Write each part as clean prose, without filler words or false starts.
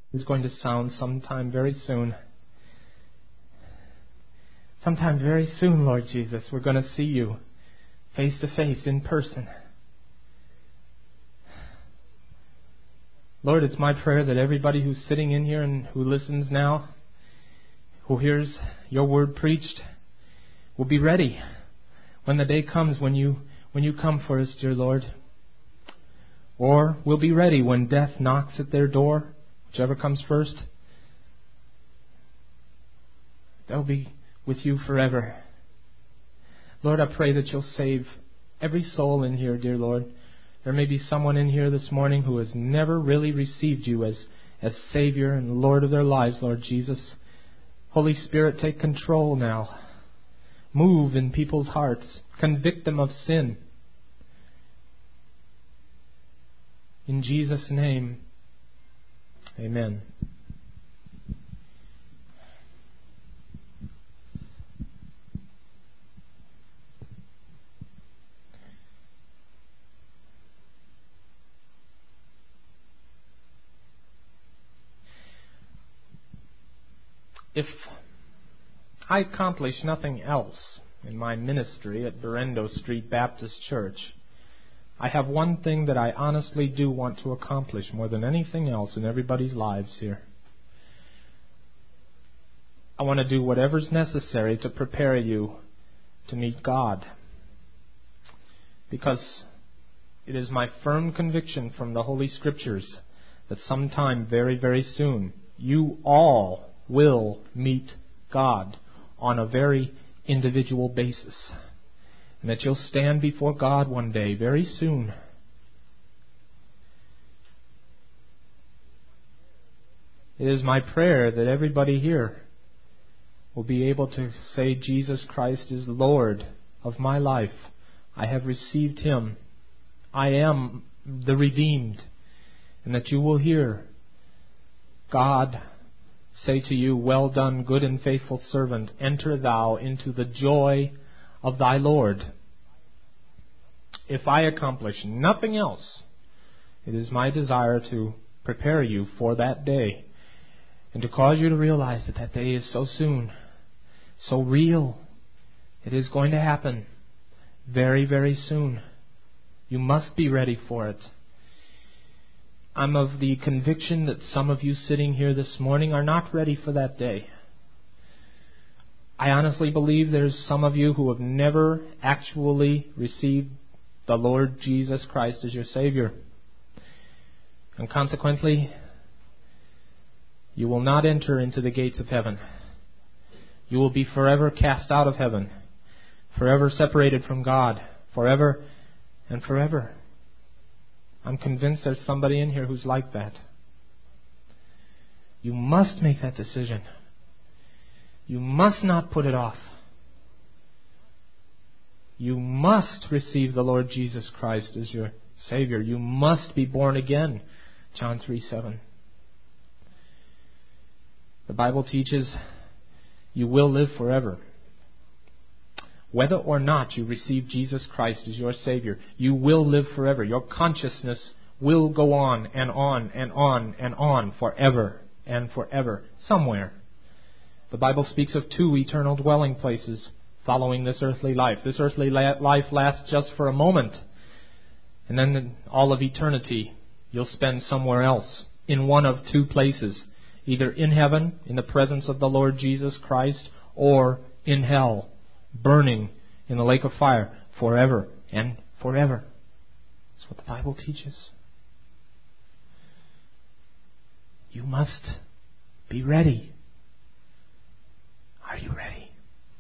is going to sound sometime very soon. Sometime very soon, Lord Jesus, we're going to see you face to face in person. Lord, it's my prayer that everybody who's sitting in here and who listens now, who hears your word preached, will be ready when the day comes when you come for us, dear Lord. Or will be ready when death knocks at their door, whichever comes first. They'll be with you forever. Lord, I pray that you'll save every soul in here, dear Lord. There may be someone in here this morning who has never really received you as Savior and Lord of their lives, Lord Jesus. Holy Spirit, take control now. Move in people's hearts. Convict them of sin. In Jesus' name, amen. If I accomplish nothing else in my ministry at Berendo Street Baptist Church, I have one thing that I honestly do want to accomplish more than anything else in everybody's lives here. I want to do whatever's necessary to prepare you to meet God. Because it is my firm conviction from the Holy Scriptures that sometime very, very soon you all will meet God on a very individual basis. And that you'll stand before God one day, very soon. It is my prayer that everybody here will be able to say, Jesus Christ is Lord of my life. I have received Him. I am the redeemed. And that you will hear God say to you, well done, good and faithful servant. Enter thou into the joy of thy Lord. If I accomplish nothing else, it is my desire to prepare you for that day and to cause you to realize that that day is so soon, so real. It is going to happen very, very soon. You must be ready for it. I'm of the conviction that some of you sitting here this morning are not ready for that day. I honestly believe there's some of you who have never actually received the Lord Jesus Christ as your Savior. And consequently, you will not enter into the gates of heaven. You will be forever cast out of heaven, forever separated from God, forever and forever. I'm convinced there's somebody in here who's like that. You must make that decision. You must not put it off. You must receive the Lord Jesus Christ as your Savior. You must be born again. John 3:7. The Bible teaches you will live forever. Whether or not you receive Jesus Christ as your Savior, you will live forever. Your consciousness will go on and on and on and on forever and forever, somewhere. The Bible speaks of 2 eternal dwelling places following this earthly life. This earthly life lasts just for a moment. And then all of eternity you'll spend somewhere else, in one of 2 places. Either in heaven, in the presence of the Lord Jesus Christ, or in hell, burning in the lake of fire forever and forever. That's what the Bible teaches. You must be ready. Are you ready?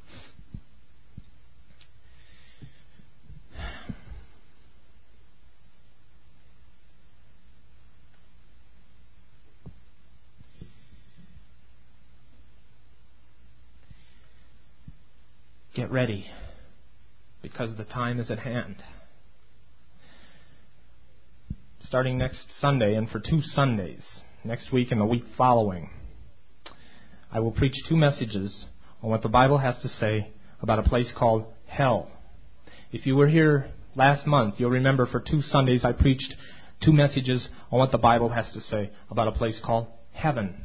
Get ready, because the time is at hand. Starting next Sunday and for 2 Sundays, next week and the week following, I will preach 2 messages on what the Bible has to say about a place called hell. If you were here last month, you'll remember for 2 Sundays I preached 2 messages on what the Bible has to say about a place called heaven.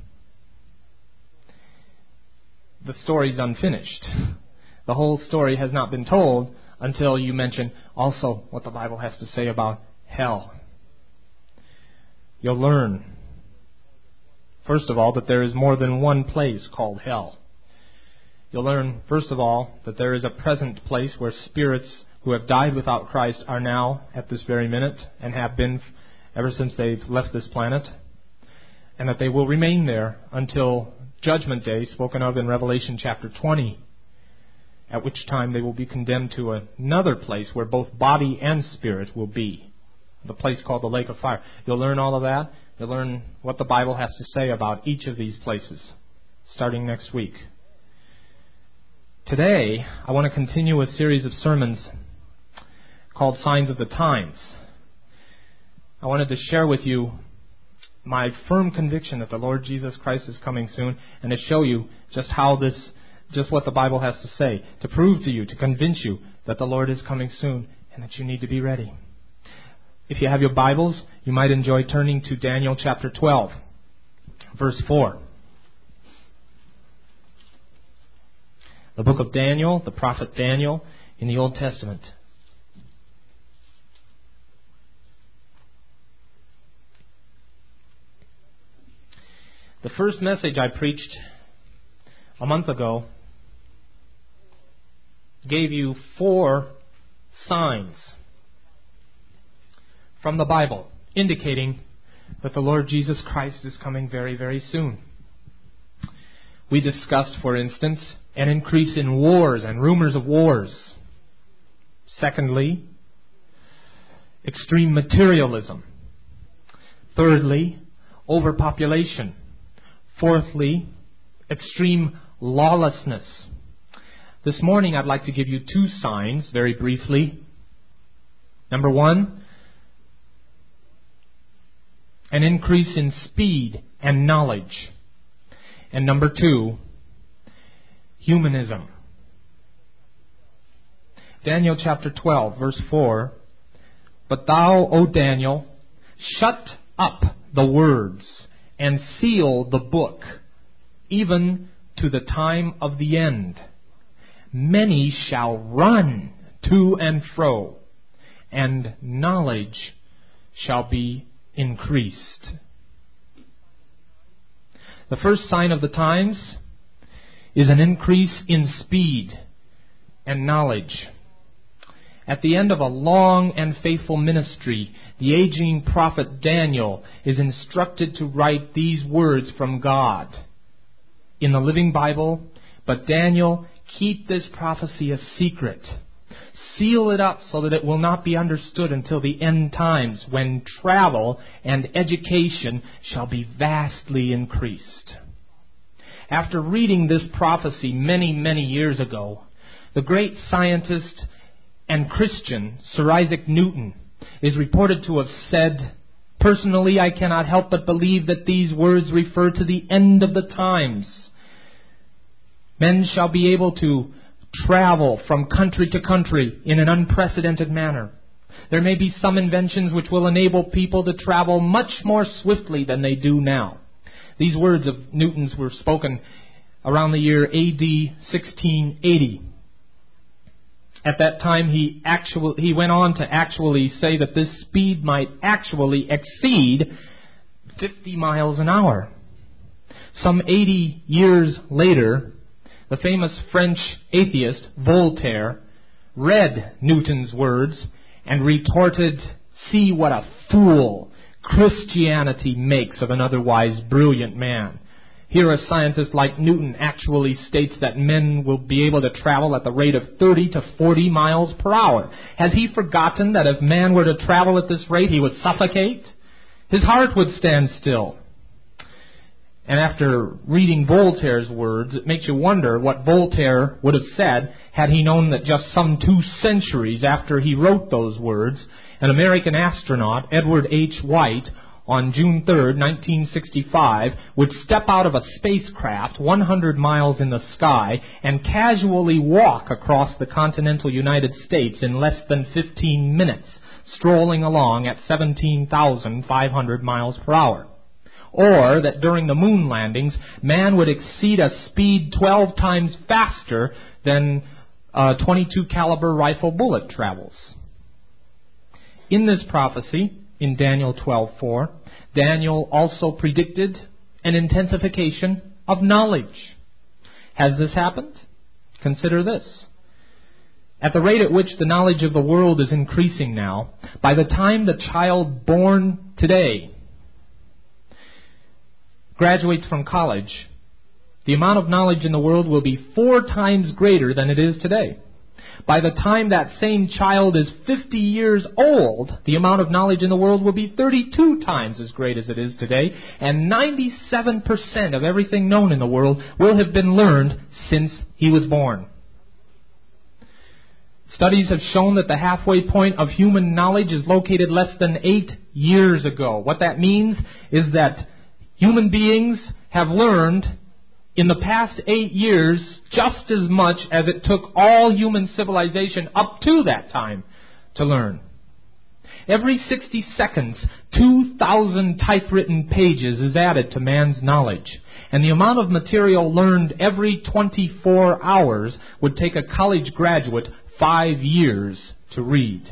The story's unfinished. The whole story has not been told until you mention also what the Bible has to say about hell. You'll learn, first of all, that there is more than one place called hell. You'll learn, first of all, that there is a present place where spirits who have died without Christ are now at this very minute and have been ever since they've left this planet, and that they will remain there until Judgment Day, spoken of in Revelation chapter 20, at which time they will be condemned to another place where both body and spirit will be, the place called the lake of fire. You'll learn all of that. You'll learn what the Bible has to say about each of these places, starting next week. Today, I want to continue a series of sermons called Signs of the Times. I wanted to share with you my firm conviction that the Lord Jesus Christ is coming soon, and to show you just what the Bible has to say, to prove to you, to convince you that the Lord is coming soon and that you need to be ready. If you have your Bibles, you might enjoy turning to Daniel chapter 12, verse 4. The book of Daniel, the prophet Daniel, in the Old Testament. The first message I preached a month ago gave you 4 signs from the Bible indicating that the Lord Jesus Christ is coming very, very soon. We discussed, for instance, an increase in wars and rumors of wars. Secondly, extreme materialism. Thirdly, overpopulation. Fourthly, extreme lawlessness. This morning I'd like to give you 2 signs, very briefly. Number 1, an increase in speed and knowledge. And number 2, humanism. Daniel chapter 12, verse 4. But thou, O Daniel, shut up the words and seal the book, even to the time of the end. Many shall run to and fro, and knowledge shall be increased. The first sign of the times is an increase in speed and knowledge. At the end of a long and faithful ministry, the aging prophet Daniel is instructed to write these words from God in the Living Bible. But Daniel, keep this prophecy a secret. Seal it up so that it will not be understood until the end times, when travel and education shall be vastly increased. After reading this prophecy many, many years ago, the great scientist and Christian Sir Isaac Newton is reported to have said, "Personally, I cannot help but believe that these words refer to the end of the times. Men shall be able to travel from country to country in an unprecedented manner. There may be some inventions which will enable people to travel much more swiftly than they do now." These words of Newton's were spoken around the year AD 1680. At that time, he went on to actually say that this speed might actually exceed 50 miles an hour. Some 80 years later, the famous French atheist Voltaire read Newton's words and retorted, "See what a fool Christianity makes of an otherwise brilliant man." Here a scientist like Newton actually states that men will be able to travel at the rate of 30 to 40 miles per hour. Has he forgotten that if man were to travel at this rate, he would suffocate? His heart would stand still. And after reading Voltaire's words, it makes you wonder what Voltaire would have said had he known that just some 2 centuries after he wrote those words, an American astronaut, Edward H. White, on June 3rd, 1965, would step out of a spacecraft 100 miles in the sky and casually walk across the continental United States in less than 15 minutes, strolling along at 17,500 miles per hour. or that during the moon landings, man would exceed a speed 12 times faster than a .22 caliber rifle bullet travels. In this prophecy, in Daniel 12:4, Daniel also predicted an intensification of knowledge. Has this happened? Consider this. At the rate at which the knowledge of the world is increasing now, by the time the child born today graduates from college, the amount of knowledge in the world will be 4 times greater than it is today. By the time that same child is 50 years old, the amount of knowledge in the world will be 32 times as great as it is today, and 97% of everything known in the world will have been learned since he was born. Studies have shown that the halfway point of human knowledge is located less than 8 years ago. What that means is that human beings have learned in the past 8 years just as much as it took all human civilization up to that time to learn. Every 60 seconds, 2,000 typewritten pages is added to man's knowledge. And the amount of material learned every 24 hours would take a college graduate 5 years to read.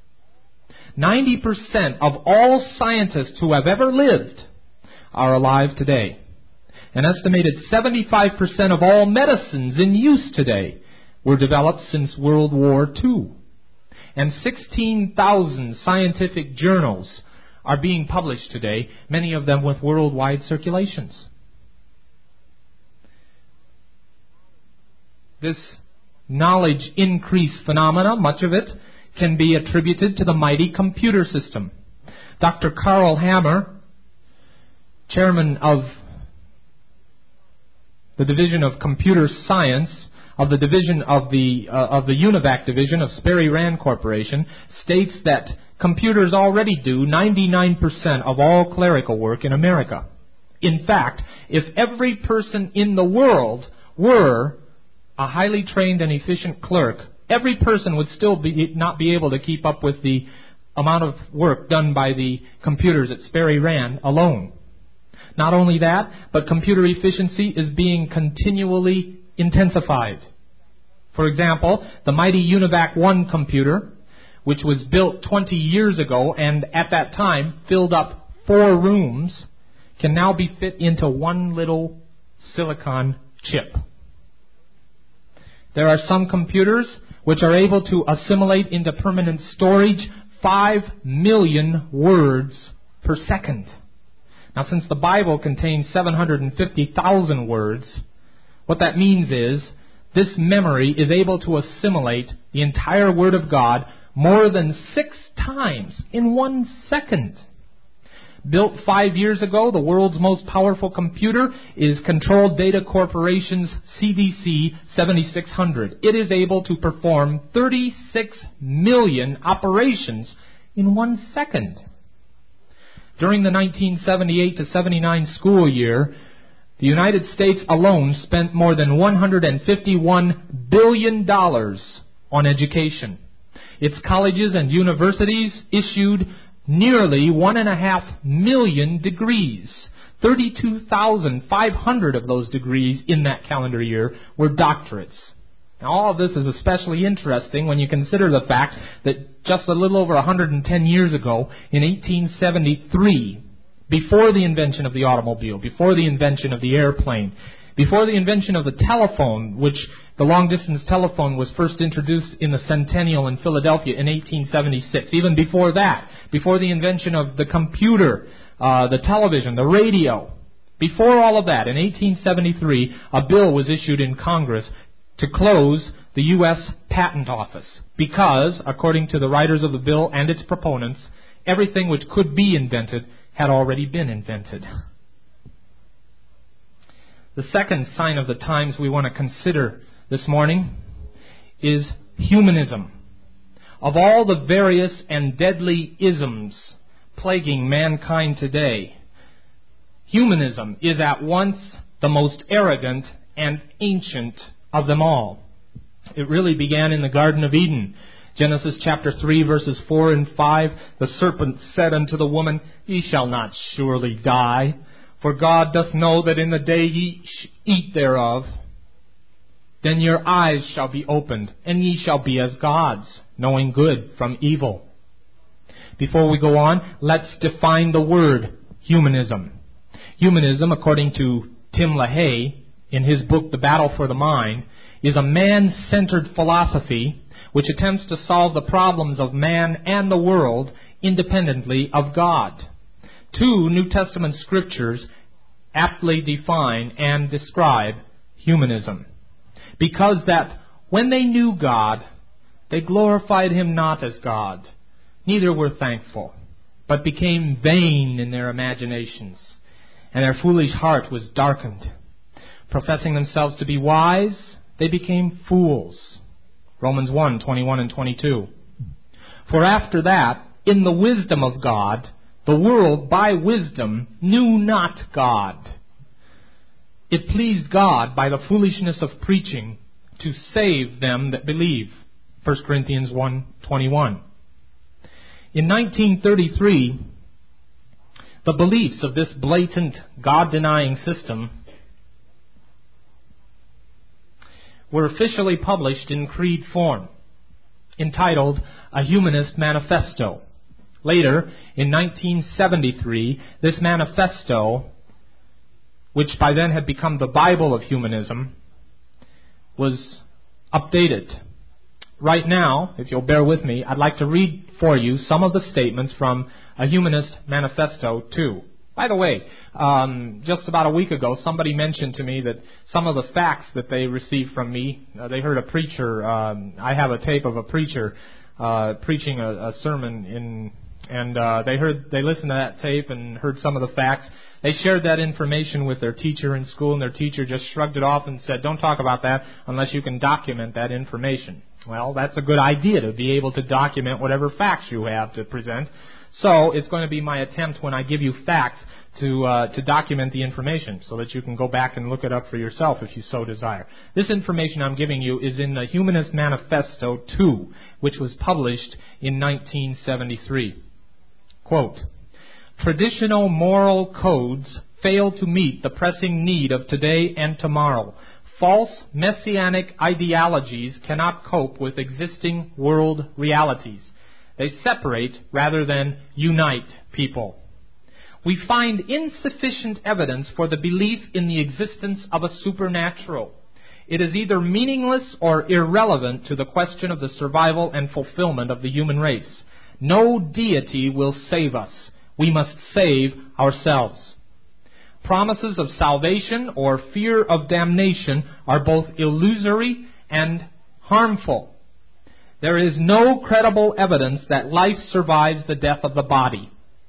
90% of all scientists who have ever lived are alive today. An estimated 75% of all medicines in use today were developed since World War II. And 16,000 scientific journals are being published today, many of them with worldwide circulations. This knowledge increase phenomena, much of it, can be attributed to the mighty computer system. Dr. Carl Hammer, chairman of the Division of Computer Science of the division of the UNIVAC division of Sperry Rand Corporation, states that computers already do 99% of all clerical work in America. In fact, if every person in the world were a highly trained and efficient clerk, every person would still not be able to keep up with the amount of work done by the computers at Sperry Rand alone. Not only that, but computer efficiency is being continually intensified. For example, the mighty UNIVAC 1 computer, which was built 20 years ago and at that time filled up 4 rooms, can now be fit into one little silicon chip. There are some computers which are able to assimilate into permanent storage 5 million words per second. Now, since the Bible contains 750,000 words, what that means is this memory is able to assimilate the entire Word of God more than 6 times in 1 second. Built 5 years ago, the world's most powerful computer is Control Data Corporation's CDC 7600. It is able to perform 36 million operations in 1 second. During the 1978 to 79 school year, the United States alone spent more than $151 billion on education. Its colleges and universities issued nearly 1.5 million degrees. 32,500 of those degrees in that calendar year were doctorates. Now, all of this is especially interesting when you consider the fact that just a little over 110 years ago, in 1873, before the invention of the automobile, before the invention of the airplane, before the invention of the telephone, which the long-distance telephone was first introduced in the Centennial in Philadelphia in 1876, even before that, before the invention of the computer, the television, the radio, before all of that, in 1873, a bill was issued in Congress to close the U.S. Patent Office because, according to the writers of the bill and its proponents, everything which could be invented had already been invented. The second sign of the times we want to consider this morning is humanism. Of all the various and deadly isms plaguing mankind today, humanism is at once the most arrogant and ancient of them all. It really began in the Garden of Eden. Genesis chapter 3, verses 4 and 5, the serpent said unto the woman, Ye shall not surely die, For God doth know that in the day ye eat thereof, then your eyes shall be opened, and ye shall be as gods, knowing good from evil. Before we go on, let's define the word humanism. Humanism, according to Tim LaHaye, in his book The Battle for the Mind, is a man-centered philosophy which attempts to solve the problems of man and the world independently of God. Two New Testament scriptures aptly define and describe humanism. Because that when they knew God, they glorified Him not as God, neither were thankful, but became vain in their imaginations, and their foolish heart was darkened. Professing themselves to be wise, they became fools. Romans 1:21 and 22. For after that, in the wisdom of God, the world by wisdom knew not God. It pleased God by the foolishness of preaching to save them that believe. 1 Corinthians 1:21. In 1933, the beliefs of this blatant God-denying system were officially published in creed form, entitled A Humanist Manifesto. Later, in 1973, this manifesto, which by then had become the Bible of humanism, was updated. Right now, if you'll bear with me, I'd like to read for you some of the statements from A Humanist Manifesto 2. By the way, just about a week ago, somebody mentioned to me that some of the facts that they received from me, they heard a preacher, I have a tape of a preacher preaching a sermon and they listened to that tape and heard some of the facts. They shared that information with their teacher in school, and their teacher just shrugged it off and said, "Don't talk about that unless you can document that information." Well, that's a good idea, to be able to document whatever facts you have to present. So it's going to be my attempt when I give you facts to document the information so that you can go back and look it up for yourself if you so desire. This information I'm giving you is in the Humanist Manifesto 2, which was published in 1973. Quote, "Traditional moral codes fail to meet the pressing need of today and tomorrow. False messianic ideologies cannot cope with existing world realities. They separate rather than unite people. We find insufficient evidence for the belief in the existence of a supernatural. It is either meaningless or irrelevant to the question of the survival and fulfillment of the human race. No deity will save us. We must save ourselves. Promises of salvation or fear of damnation are both illusory and harmful. There is no credible evidence that life survives the death of the body.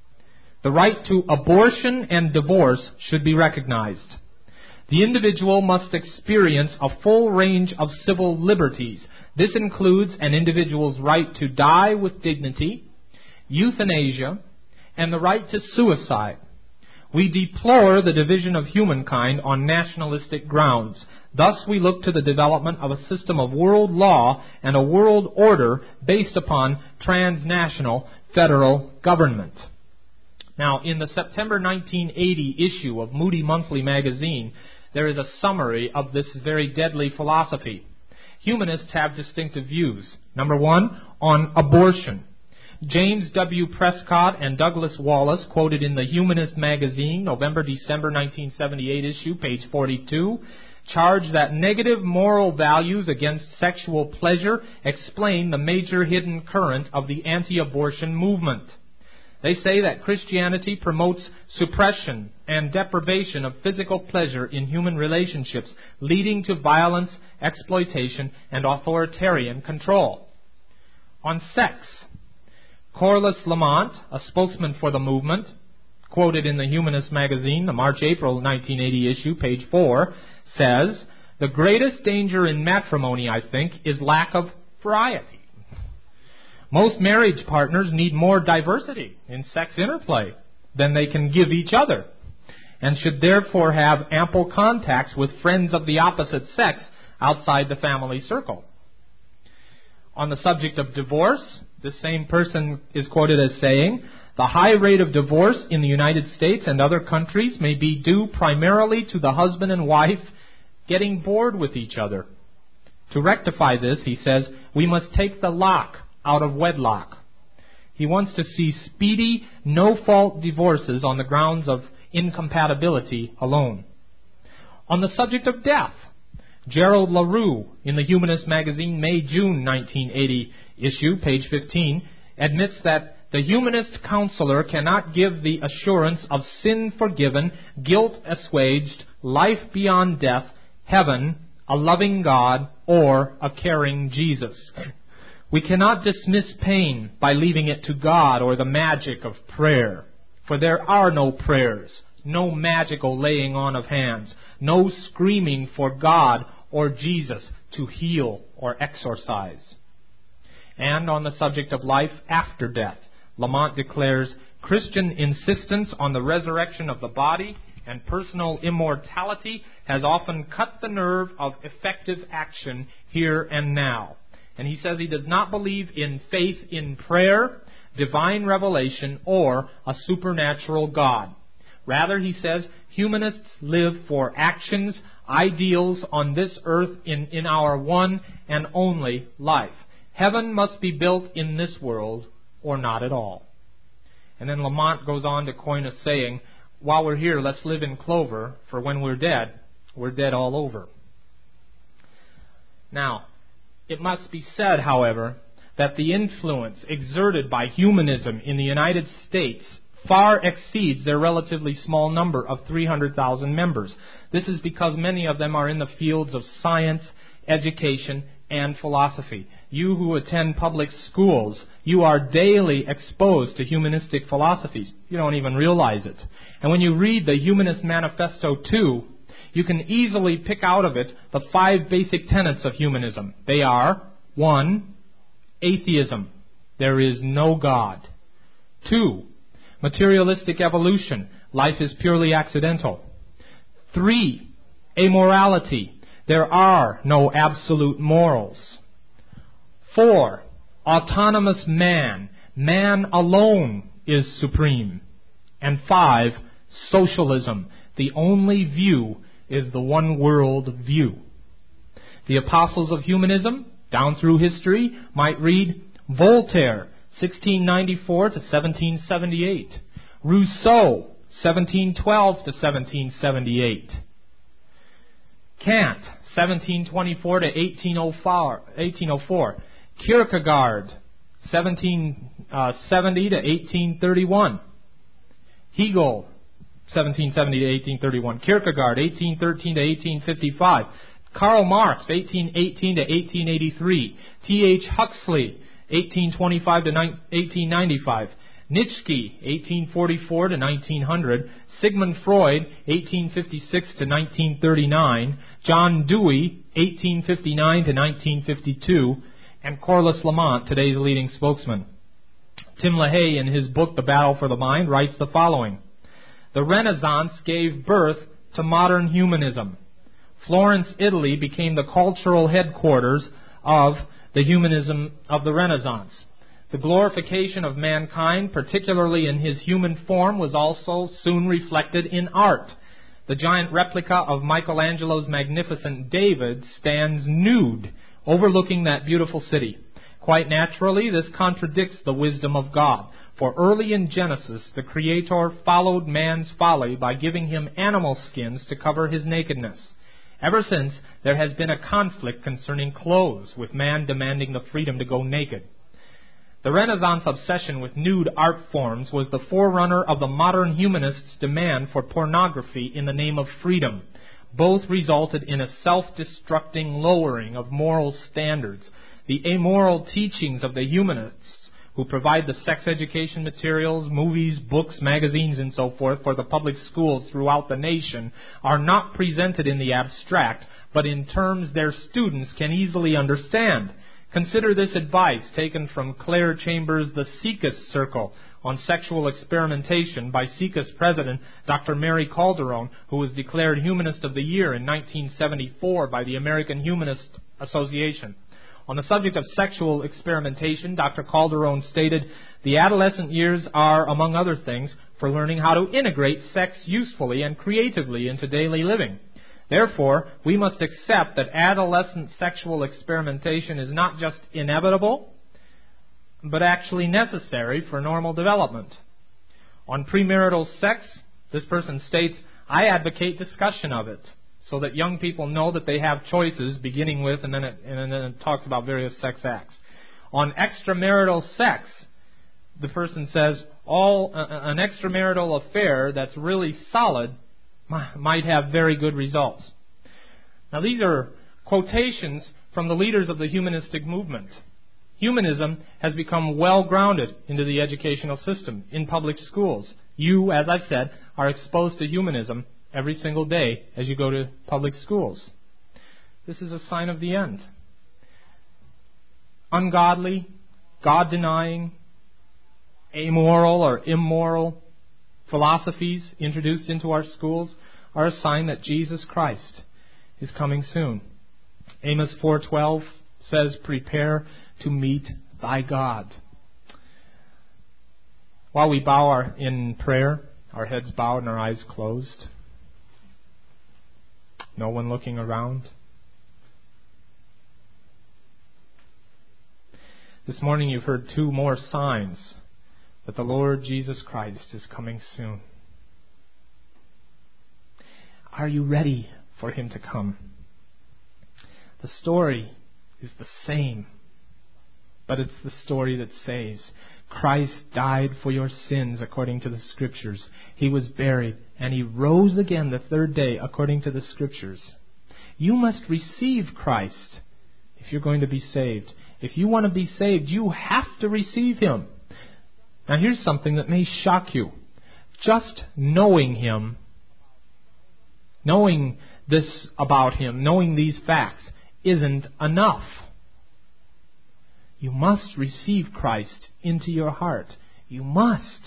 The right to abortion and divorce should be recognized. The individual must experience a full range of civil liberties. This includes an individual's right to die with dignity, euthanasia, and the right to suicide. We deplore the division of humankind on nationalistic grounds. Thus we look to the development of a system of world law and a world order based upon transnational federal government." Now, in the September 1980 issue of Moody Monthly magazine, there is a summary of this very deadly philosophy. Humanists have distinctive views. Number one, on abortion. James W. Prescott and Douglas Wallace, quoted in the Humanist magazine, November-December 1978 issue, page 42, charge that negative moral values against sexual pleasure explain the major hidden current of the anti-abortion movement. They say that Christianity promotes suppression and deprivation of physical pleasure in human relationships, leading to violence, exploitation, and authoritarian control. On sex, Corliss Lamont, a spokesman for the movement, quoted in the Humanist magazine, the March-April 1980 issue, page 4, says, "The greatest danger in matrimony, I think, is lack of variety. Most marriage partners need more diversity in sex interplay than they can give each other, and should therefore have ample contacts with friends of the opposite sex outside the family circle." On the subject of divorce, this same person is quoted as saying, The high rate of divorce in the United States and other countries may be due primarily to the husband and wife getting bored with each other. To rectify this, he says, we must take the lock out of wedlock. He wants to see speedy, no-fault divorces on the grounds of incompatibility alone. On the subject of death, Gerald LaRue, in the Humanist magazine May-June 1980 issue, page 15, admits that the humanist counselor cannot give the assurance of sin forgiven, guilt assuaged, life beyond death, heaven, a loving God, or a caring Jesus. We cannot dismiss pain by leaving it to God or the magic of prayer. For there are no prayers, no magical laying on of hands, no screaming for God or Jesus to heal or exorcise. And on the subject of life after death, Lamont declares, Christian insistence on the resurrection of the body and personal immortality has often cut the nerve of effective action here and now. And he says he does not believe in faith in prayer, divine revelation, or a supernatural God. Rather, he says, humanists live for actions, ideals on this earth in our one and only life. Heaven must be built in this world or not at all. And then Lamont goes on to coin a saying, while we're here, let's live in clover, for when we're dead all over. Now, it must be said, however, that the influence exerted by humanism in the United States far exceeds their relatively small number of 300,000 members. This is because many of them are in the fields of science, education, and philosophy. You who attend public schools, you are daily exposed to humanistic philosophies. You don't even realize it. And when you read the Humanist Manifesto too, you can easily pick out of it the 5 basic tenets of humanism. They are, 1, atheism. There is no God. 2, materialistic evolution. Life is purely accidental. 3, amorality. There are no absolute morals. 4, autonomous man. Man alone is supreme. And 5, socialism. The only view is the one world view. The apostles of humanism, down through history, might read Voltaire, 1694 to 1778. Rousseau, 1712 to 1778. Kant, 1724 to 1804. Kierkegaard, 1770 to 1831. Hegel, 1770 to 1831. Kierkegaard, 1813 to 1855. Karl Marx, 1818 to 1883. T.H. Huxley, 1825 to 1895. Nietzsche, 1844 to 1900. Sigmund Freud, 1856 to 1939. John Dewey, 1859 to 1952. And Corliss Lamont, today's leading spokesman. Tim LaHaye, in his book, The Battle for the Mind, writes the following. The Renaissance gave birth to modern humanism. Florence, Italy became the cultural headquarters of the humanism of the Renaissance. The glorification of mankind, particularly in his human form, was also soon reflected in art. The giant replica of Michelangelo's magnificent David stands nude, overlooking that beautiful city. Quite naturally, this contradicts the wisdom of God. For early in Genesis, the Creator followed man's folly by giving him animal skins to cover his nakedness. Ever since, there has been a conflict concerning clothes, with man demanding the freedom to go naked. The Renaissance obsession with nude art forms was the forerunner of the modern humanists' demand for pornography in the name of freedom. Both resulted in a self-destructing lowering of moral standards. The amoral teachings of the humanists, who provide the sex education materials, movies, books, magazines, and so forth for the public schools throughout the nation, are not presented in the abstract, but in terms their students can easily understand. Consider this advice taken from Claire Chambers' The Seekist Circle on sexual experimentation by Seekist President Dr. Mary Calderon, who was declared Humanist of the Year in 1974 by the American Humanist Association. On the subject of sexual experimentation, Dr. Calderon stated, "The adolescent years are, among other things, for learning how to integrate sex usefully and creatively into daily living. Therefore, we must accept that adolescent sexual experimentation is not just inevitable, but actually necessary for normal development." On premarital sex, this person states, "I advocate discussion of it so that young people know that they have choices, beginning with," and then it talks about various sex acts. On extramarital sex, the person says, an extramarital affair that's really solid might have very good results. Now, these are quotations from the leaders of the humanistic movement. Humanism has become well grounded into the educational system in public schools. You, as I've said, are exposed to humanism every single day as you go to public schools. This is a sign of the end. Ungodly, God-denying, amoral or immoral philosophies introduced into our schools are a sign that Jesus Christ is coming soon. Amos 4:12 says, "Prepare to meet thy God." While we bow in prayer, our heads bowed and our eyes closed, no one looking around. This morning you've heard two more signs that the Lord Jesus Christ is coming soon. Are you ready for Him to come? The story is the same, but it's the story that saves. Christ died for your sins according to the Scriptures. He was buried, and He rose again the third day according to the Scriptures. You must receive Christ if you're going to be saved. If you want to be saved, you have to receive Him. Now here's something that may shock you. Just knowing Him, knowing this about Him, knowing these facts, isn't enough. You must receive Christ into your heart. You must.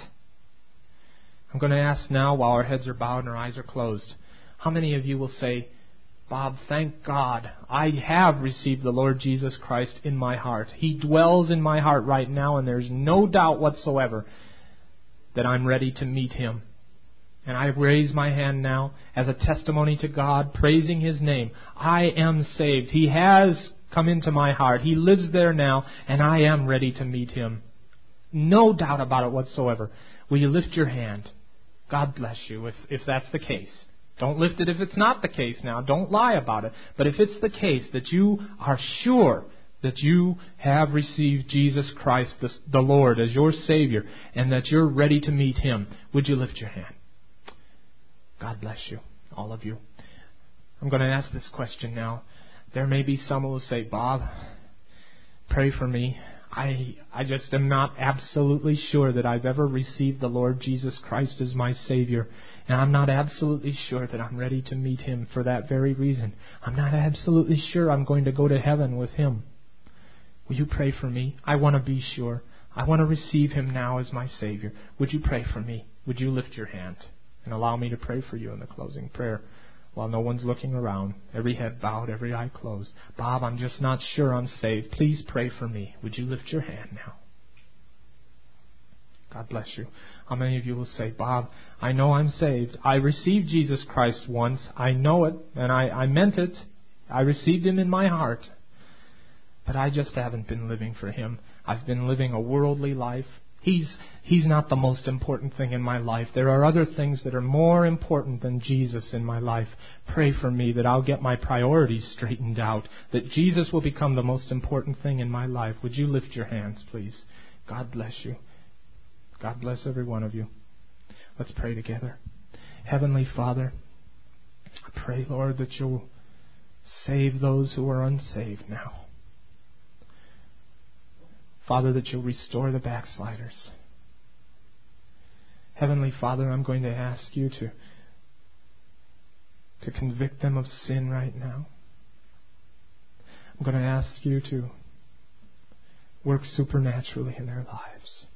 I'm going to ask now, while our heads are bowed and our eyes are closed, how many of you will say, "Bob, thank God, I have received the Lord Jesus Christ in my heart. He dwells in my heart right now, and there's no doubt whatsoever that I'm ready to meet Him." And I raise my hand now as a testimony to God, praising His name. I am saved. He has come into my heart. He lives there now, and I am ready to meet Him. No doubt about it whatsoever. Will you lift your hand? God bless you if that's the case. Don't lift it if it's not the case now. Don't lie about it. But if it's the case that you are sure that you have received Jesus Christ, the Lord, as your Savior, and that you're ready to meet Him, would you lift your hand? God bless you, all of you. I'm going to ask this question now. There may be some who will say, "Bob, pray for me. I just am not absolutely sure that I've ever received the Lord Jesus Christ as my Savior. And I'm not absolutely sure that I'm ready to meet Him for that very reason. I'm not absolutely sure I'm going to go to heaven with Him. Will you pray for me? I want to be sure. I want to receive Him now as my Savior. Would you pray for me? Would you lift your hand and allow me to pray for you in the closing prayer while no one's looking around, every head bowed, every eye closed? "Bob, I'm just not sure I'm saved. Please pray for me." Would you lift your hand now? God bless you. How many of you will say, "Bob, I know I'm saved. I received Jesus Christ once. I know it, and I meant it. I received Him in my heart. But I just haven't been living for Him. I've been living a worldly life. He's not the most important thing in my life. There are other things that are more important than Jesus in my life. Pray for me that I'll get my priorities straightened out, that Jesus will become the most important thing in my life." Would you lift your hands, please? God bless you. God bless every one of you. Let's pray together. Heavenly Father, I pray, Lord, that You'll save those who are unsaved now. Father, that You'll restore the backsliders. Heavenly Father, I'm going to ask You to convict them of sin right now. I'm going to ask You to work supernaturally in their lives.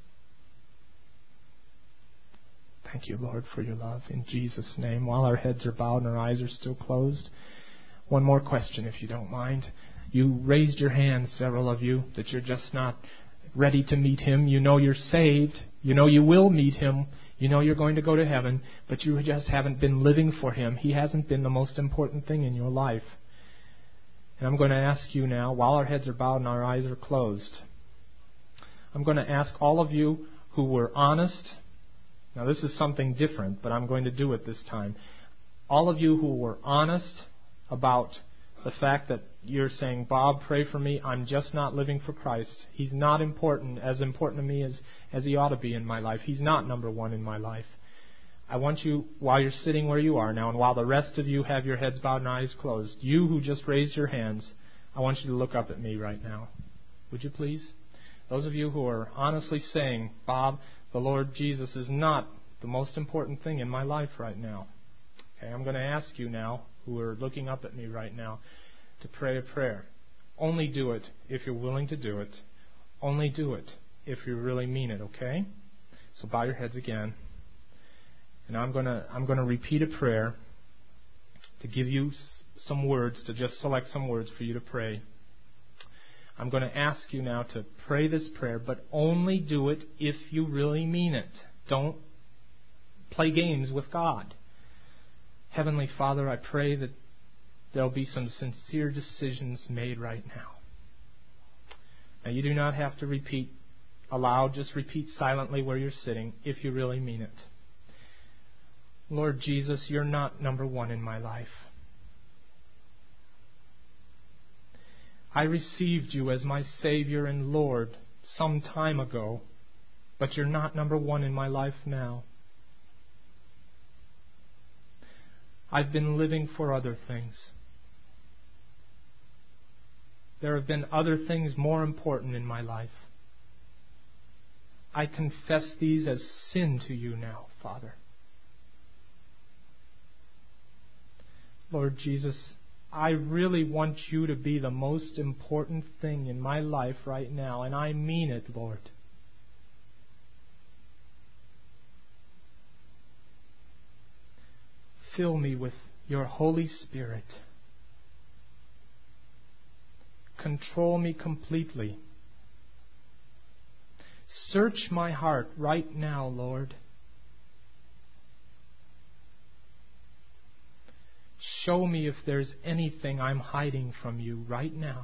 Thank You, Lord, for Your love. In Jesus' name, while our heads are bowed and our eyes are still closed, one more question, if you don't mind. You raised your hands, several of you, that you're just not ready to meet Him. You know you're saved. You know you will meet Him. You know you're going to go to heaven, but you just haven't been living for Him. He hasn't been the most important thing in your life. And I'm going to ask you now, while our heads are bowed and our eyes are closed, I'm going to ask all of you who were honest. Now this is something different, but I'm going to do it this time. All of you who were honest about the fact that you're saying, Bob, pray for me. I'm just not living for Christ. He's not as important to me as He ought to be in my life. He's not number one in my life. I want you, while you're sitting where you are now, and while the rest of you have your heads bowed and eyes closed, you who just raised your hands, I want you to look up at me right now. Would you please? Those of you who are honestly saying, Bob, the Lord Jesus is not the most important thing in my life right now. Okay, I'm going to ask you now, who are looking up at me right now, to pray a prayer. Only do it if you're willing to do it. Only do it if you really mean it, okay? So bow your heads again. And I'm going to repeat a prayer to give you some words, to just select some words for you to pray. I'm going to ask you now to pray this prayer, but only do it if you really mean it. Don't play games with God. Heavenly Father, I pray that there'll be some sincere decisions made right now. Now, you do not have to repeat aloud. Just repeat silently where you're sitting if you really mean it. Lord Jesus, you're not number one in my life. I received you as my Savior and Lord some time ago, but you're not number one in my life now. I've been living for other things. There have been other things more important in my life. I confess these as sin to you now, Father. Lord Jesus, I really want you to be the most important thing in my life right now, and I mean it, Lord. Fill me with your Holy Spirit. Control me completely. Search my heart right now, Lord. Show me if there's anything I'm hiding from you right now.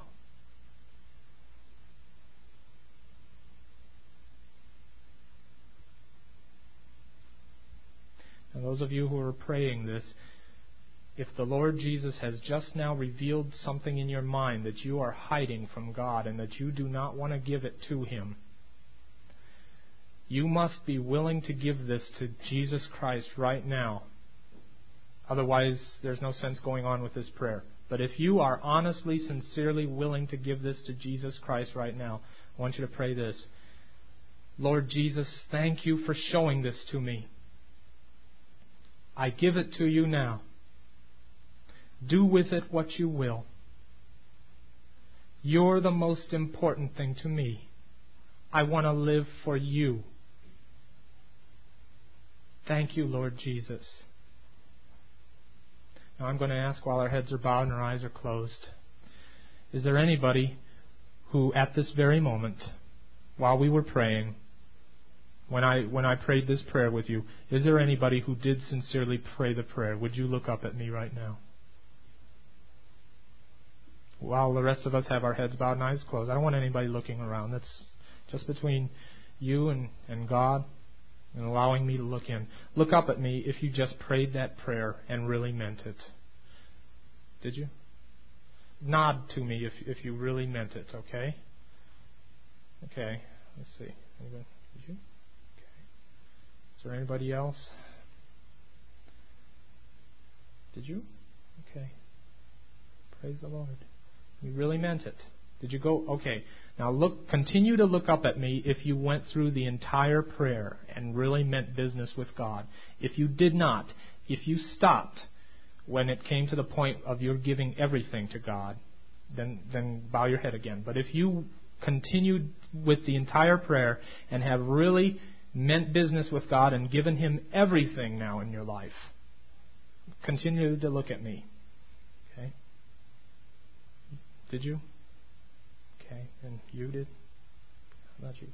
And those of you who are praying this, if the Lord Jesus has just now revealed something in your mind that you are hiding from God and that you do not want to give it to Him, you must be willing to give this to Jesus Christ right now. Otherwise, there's no sense going on with this prayer. But if you are honestly, sincerely willing to give this to Jesus Christ right now, I want you to pray this. Lord Jesus, thank you for showing this to me. I give it to you now. Do with it what you will. You're the most important thing to me. I want to live for you. Thank you, Lord Jesus. Now I'm going to ask, while our heads are bowed and our eyes are closed, is there anybody who at this very moment, while we were praying, when I prayed this prayer with you, is there anybody who did sincerely pray the prayer? Would you look up at me right now? While the rest of us have our heads bowed and eyes closed, I don't want anybody looking around. That's just between you and God, and allowing me to look in. Look up at me if you just prayed that prayer and really meant it. Did you? Nod to me if you really meant it, okay? Okay, let's see. Anybody? Did you? Okay. Is there anybody else? Did you? Okay. Praise the Lord. You really meant it. Did you go? Okay. Now continue to look up at me if you went through the entire prayer and really meant business with God. If you did not, if you stopped when it came to the point of your giving everything to God, then bow your head again. But if you continued with the entire prayer and have really meant business with God and given Him everything now in your life, continue to look at me. Okay? Did you? Okay, and you did? How about you?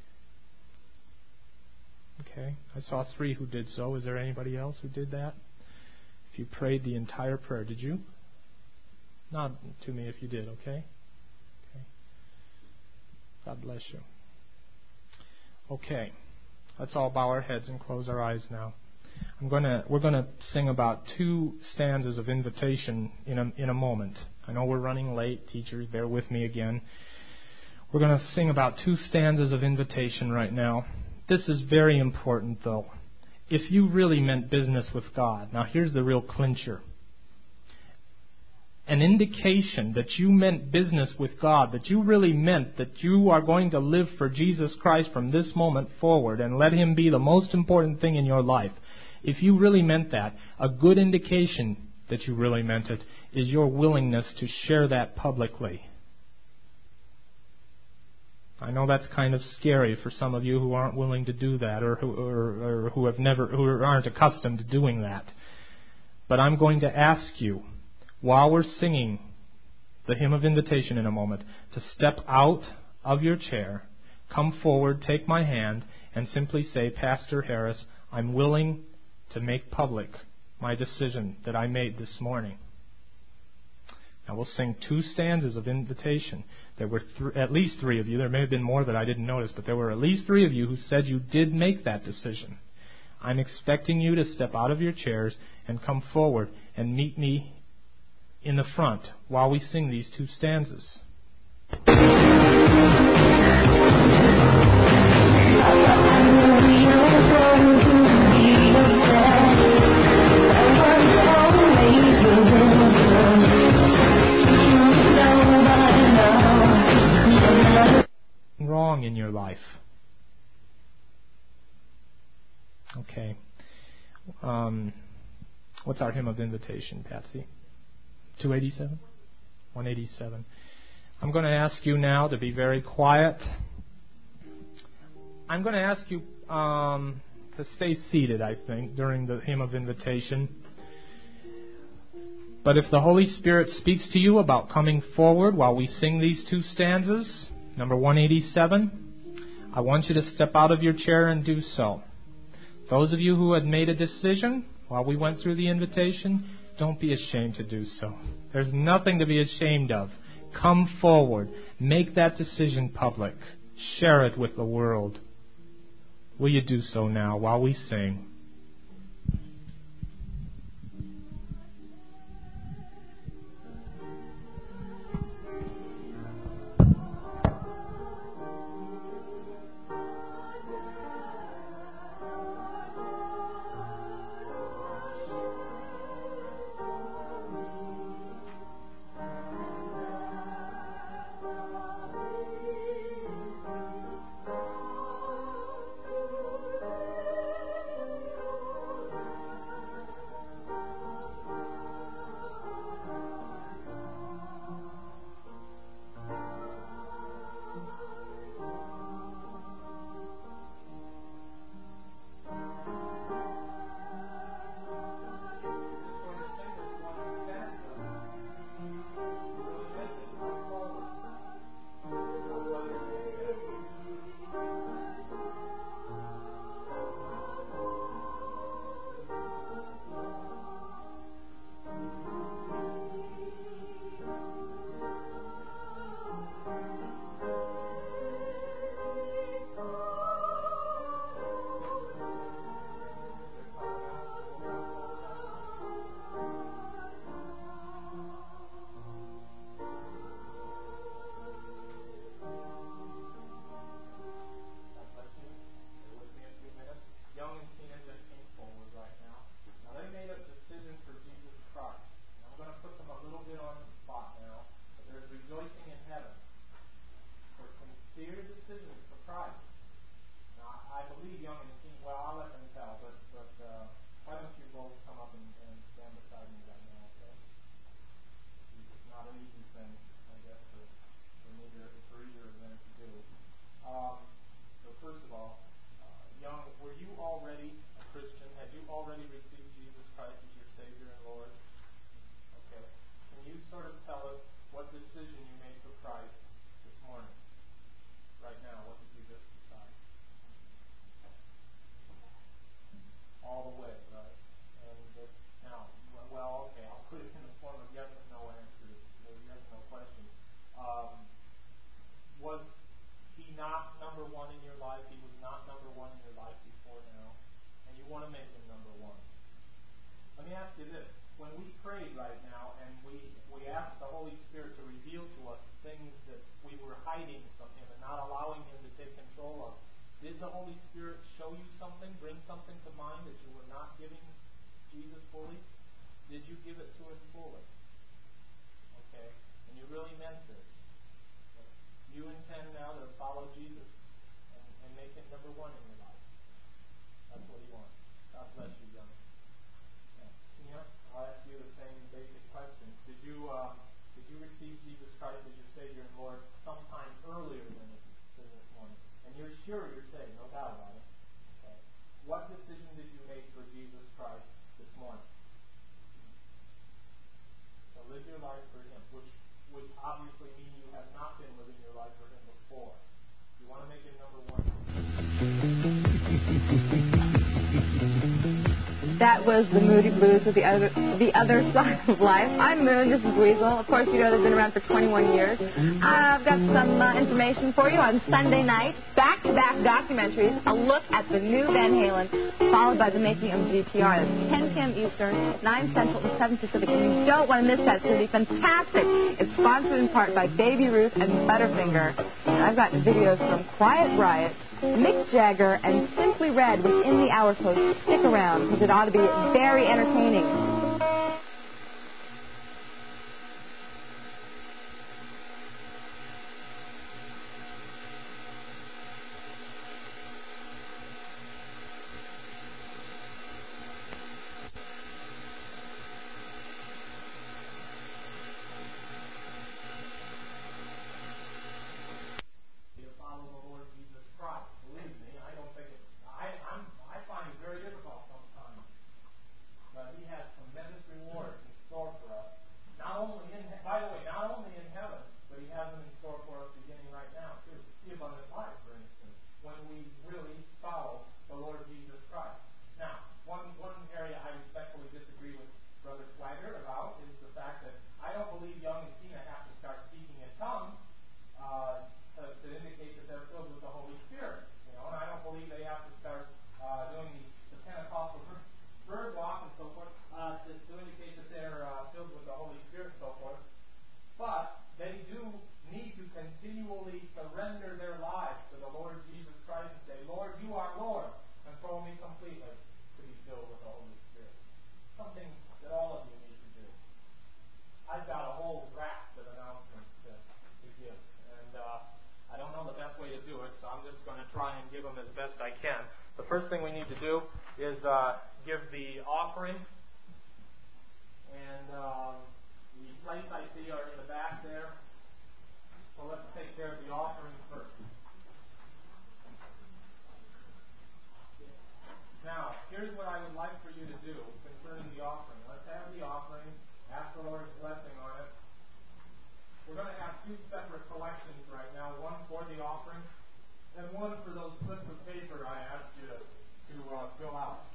Okay, I saw 3 who did so. Is there anybody else who did that? If you prayed the entire prayer, did you? Nod to me if you did, okay? Okay. God bless you. Okay, let's all bow our heads and close our eyes now. We're gonna sing about 2 stanzas of invitation in a moment. I know we're running late, teachers. Bear with me again. We're going to sing about 2 stanzas of invitation right now. This is very important, though. If you really meant business with God, now here's the real clincher. An indication that you meant business with God, that you really meant that you are going to live for Jesus Christ from this moment forward and let Him be the most important thing in your life. If you really meant that, a good indication that you really meant it is your willingness to share that publicly. I know that's kind of scary for some of you who aren't willing to do that or who aren't accustomed to doing that. But I'm going to ask you, while we're singing the hymn of invitation in a moment, to step out of your chair, come forward, take my hand, and simply say, Pastor Harris, I'm willing to make public my decision that I made this morning. Now we'll sing 2 stanzas of invitation. There were at least 3 of you. There may have been more that I didn't notice, but there were at least 3 of you who said you did make that decision. I'm expecting you to step out of your chairs and come forward and meet me in the front while we sing these 2 stanzas. Wrong in your life. Okay. What's our hymn of invitation, Patsy? 287? 187. I'm going to ask you now to be very quiet. I'm going to ask you to stay seated, I think, during the hymn of invitation. But if the Holy Spirit speaks to you about coming forward while we sing these 2 stanzas, number 187, I want you to step out of your chair and do so. Those of you who had made a decision while we went through the invitation, don't be ashamed to do so. There's nothing to be ashamed of. Come forward. Make that decision public. Share it with the world. Will you do so now while we sing? morning? Right now, what did you just decide? All the way, right? And now, well, okay, I'll put it in the form of yes and no answers, or yes and no questions. Was he not number one in your life? He was not number one in your life before now, and you want to make him number one. Let me ask you this. When we prayed right now and we asked the Holy Spirit to reveal to us things that we were hiding from him and not allowing him to take control of, did the Holy Spirit show you something, bring something to mind that you were not giving Jesus fully? Did you give it to him fully? Okay. And you really meant this. You intend now to follow Jesus and make him number one in your life. That's what he wants. God bless you, young. Yeah. I'll ask you the same basic question. Did you receive Jesus Christ as your Savior and Lord sometime earlier than this morning? And you're sure you're saved, no doubt about it. Okay. What decision did you make for Jesus Christ this morning? So live your life for him, which would obviously mean you have not been living your life for him before. You want to make him number one. That was the Moody Blues with the other side of life. I'm Moon. This is Weasel. Of course, you know they've been around for 21 years. I've got some information for you on Sunday night. Back-to-back documentaries. A look at the new Van Halen, followed by the making of GTR. That's 10 p.m. Eastern, 9 Central, and 7 Pacific. And you don't want to miss that. It's going to be fantastic. It's sponsored in part by Baby Ruth and Butterfinger. And I've got videos from Quiet Riot, Mick Jagger, and Simply Red within the hour, so stick around because it ought to be very entertaining. The first thing we need to do is give the offering, and the plates I see are in the back there, so let's take care of the offering first. Now, here's what I would like for you to do concerning the offering. Let's have the offering, ask the Lord's blessing on it. We're going to have two separate collections right now, one for the offering and one for those slips of paper I asked you to fill out.